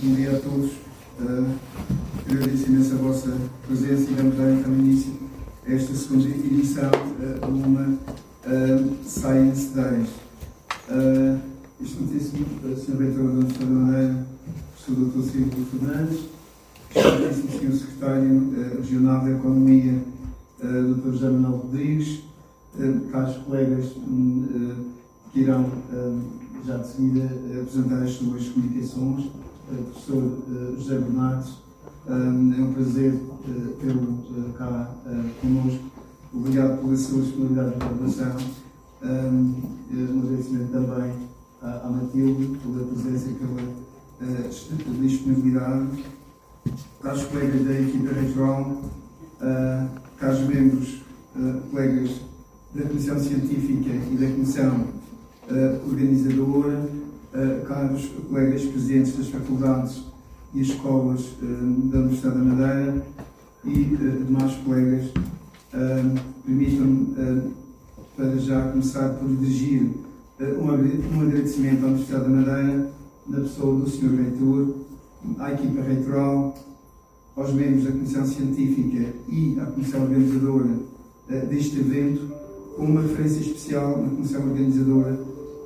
Bom dia a todos. Agradeço imenso a vossa presença e vamos dar então início a esta segunda edição de uma Science Days. Este notício do Sr. Reitor da Universidade da Madeira, professor Dr. Silvio Fernandes, excelentíssimo Sr. Secretário Regional da Economia, Dr. José Manuel Rodrigues, caros colegas que irão já de seguida apresentar as suas comunicações, professor José Bernardes, é um prazer tê-lo cá connosco. Obrigado pela sua disponibilidade de colaboração. Um agradecimento também à Matilde pela presença e pela disponibilidade. Caros colegas da equipa eleitoral, caros membros, colegas da Comissão Científica e da Comissão Organizadora, caros colegas presidentes das faculdades e escolas da Universidade da Madeira e demais colegas, permitam-me para já começar por dirigir um agradecimento à Universidade da Madeira, na pessoa do Sr. Reitor, à equipa reitoral, aos membros da Comissão Científica e à Comissão Organizadora deste evento, com uma referência especial na Comissão Organizadora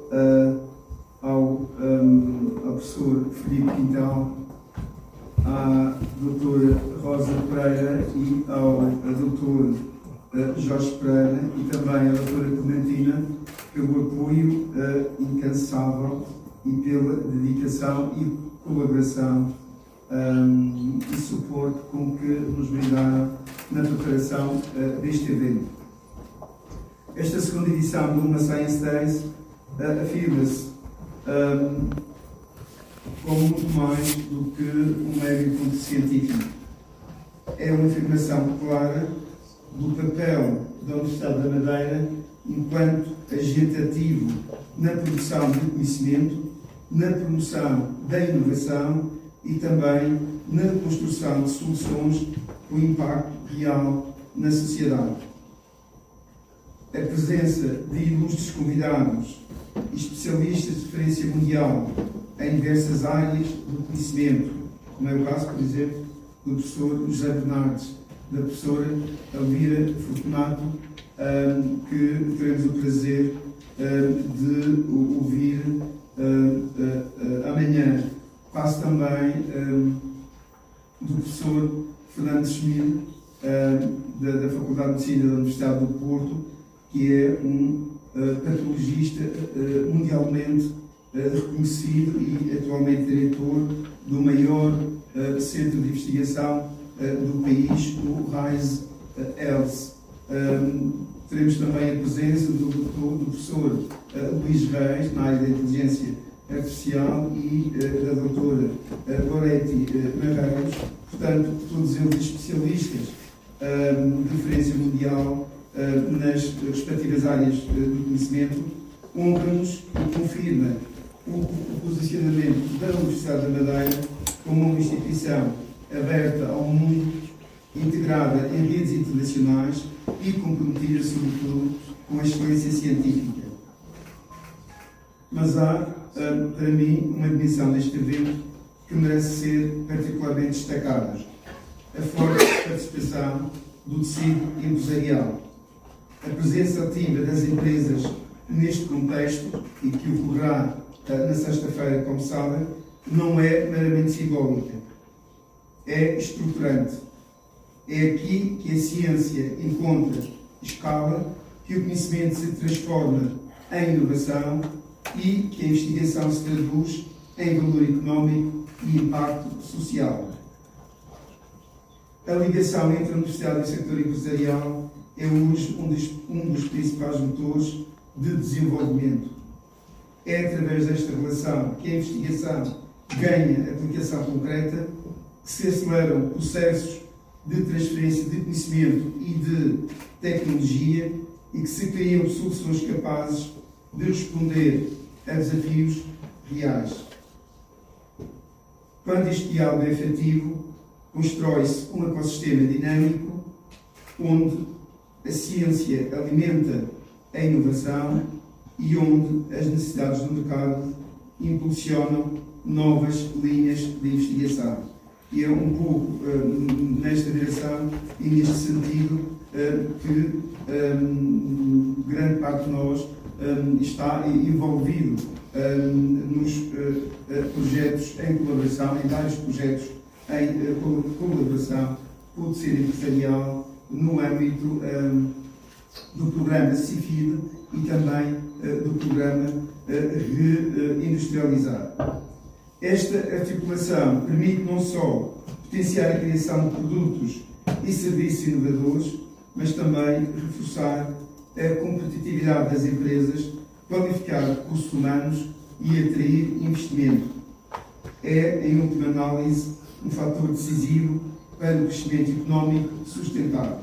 ao professor Filipe Quintal, à doutora Rosa Pereira e ao doutor Jorge Pereira e também à doutora Clementina pelo apoio incansável e pela dedicação e colaboração e suporte com que nos brindaram na preparação deste evento. Esta segunda edição do Uma Science Days afirma-se como muito mais do que um mero encontro científico. É uma afirmação clara do papel da Universidade da Madeira enquanto agente ativo na produção de conhecimento, na promoção da inovação e também na construção de soluções com impacto real na sociedade. A presença de ilustres convidados e especialistas de referência mundial em diversas áreas do conhecimento, como é o caso, por exemplo, do professor José Bernardes, da professora Elvira Fortunato, que teremos o prazer de ouvir amanhã. Passo também do professor Fernando Schmid, da Faculdade de Medicina da Universidade do Porto, que é um patologista mundialmente reconhecido e atualmente diretor do maior centro de investigação do país, o RISE Health. Teremos também a presença do professor Luís Reis, na área da inteligência artificial, e da doutora Loretti Marreiros, portanto, todos eles especialistas de referência mundial nas respectivas áreas do conhecimento. Honra-nos e confirma o posicionamento da Universidade da Madeira como uma instituição aberta ao mundo, integrada em redes internacionais e comprometida, sobretudo, com a excelência científica. Mas há, para mim, uma dimensão deste evento que merece ser particularmente destacada: a forte participação do tecido empresarial. A presença ativa das empresas neste contexto, e que ocorrerá na sexta-feira, como sabem, não é meramente simbólica, é estruturante. É aqui que a ciência encontra escala, que o conhecimento se transforma em inovação e que a investigação se traduz em valor económico e impacto social. A ligação entre a universidade e o setor empresarial é hoje um dos principais motores de desenvolvimento. É através desta relação que a investigação ganha aplicação concreta, que se aceleram processos de transferência de conhecimento e de tecnologia e que se criam soluções capazes de responder a desafios reais. Quando este diálogo é efetivo, constrói-se um ecossistema dinâmico onde a ciência alimenta a inovação e onde as necessidades do mercado impulsionam novas linhas de investigação. E é um pouco nesta direção e neste sentido que grande parte de nós está envolvido nos projetos em colaboração, em vários projetos em colaboração com o tecido empresarial no âmbito do programa CIFID e também do programa Reindustrializar. Esta articulação permite não só potenciar a criação de produtos e serviços inovadores, mas também reforçar a competitividade das empresas, qualificar recursos humanos e atrair investimento. É, em última análise, um fator decisivo para o crescimento económico sustentável.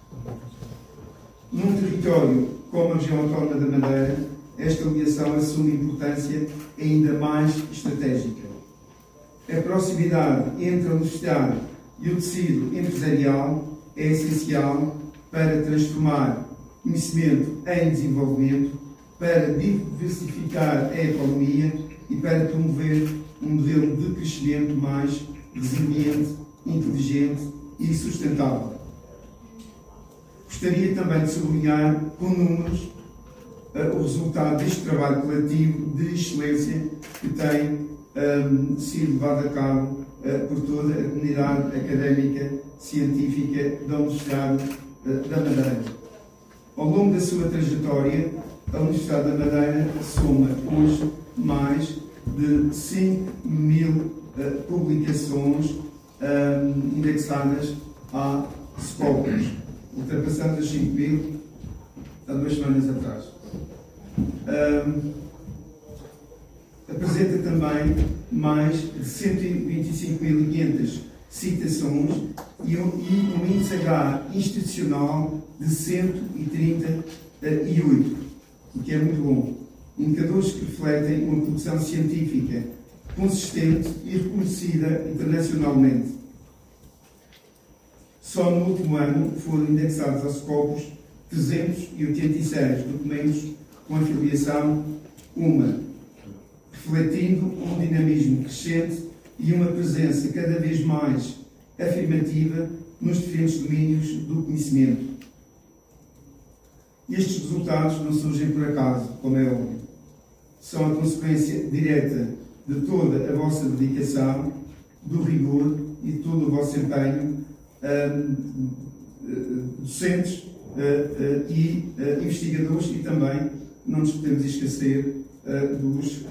Num território como a região autónoma da Madeira, esta ligação assume importância ainda mais estratégica. A proximidade entre a universidade e o tecido empresarial é essencial para transformar conhecimento em desenvolvimento, para diversificar a economia e para promover um modelo de crescimento mais resiliente, inteligente e sustentável. Gostaria também de sublinhar com números o resultado deste trabalho coletivo de excelência que tem sido levado a cabo por toda a comunidade académica científica da Universidade da Madeira. Ao longo da sua trajetória, a Universidade da Madeira soma hoje mais de 5.000 publicações indexadas à Scopus. Ultrapassamos as 5.000 há 2 semanas atrás. Apresenta também mais de 125.500 citações e um índice H institucional de 138, o que é muito bom. Indicadores que refletem uma produção científica consistente e reconhecida internacionalmente. Só no último ano foram indexados aos Scopus 386 documentos com afiliação uma, refletindo um dinamismo crescente e uma presença cada vez mais afirmativa nos diferentes domínios do conhecimento. Estes resultados não surgem por acaso, como é óbvio. São a consequência direta de toda a vossa dedicação, do rigor e de todo o vosso empenho, docentes e investigadores, e também não nos podemos esquecer dos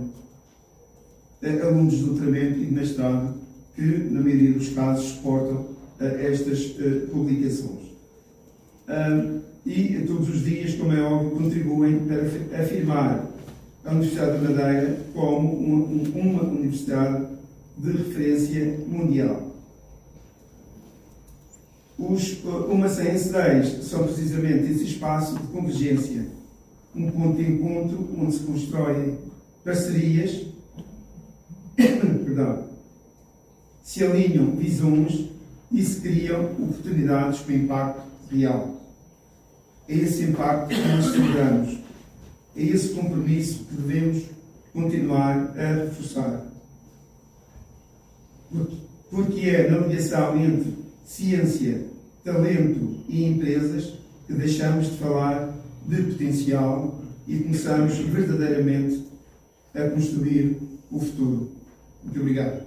alunos de doutoramento e de mestrado que, na maioria dos casos, suportam estas publicações. E todos os dias, como é óbvio, contribuem para afirmar a Universidade da Madeira como uma universidade de referência mundial. Os Uma Science Days são precisamente esse espaço de convergência, um ponto de encontro onde se constroem parcerias, se alinham visões e se criam oportunidades com impacto real. É esse impacto que nós celebramos, é esse compromisso que devemos continuar a reforçar. Porque é na ligação entre ciência, talento e empresas que deixamos de falar de potencial e começamos verdadeiramente a construir o futuro. Muito obrigado.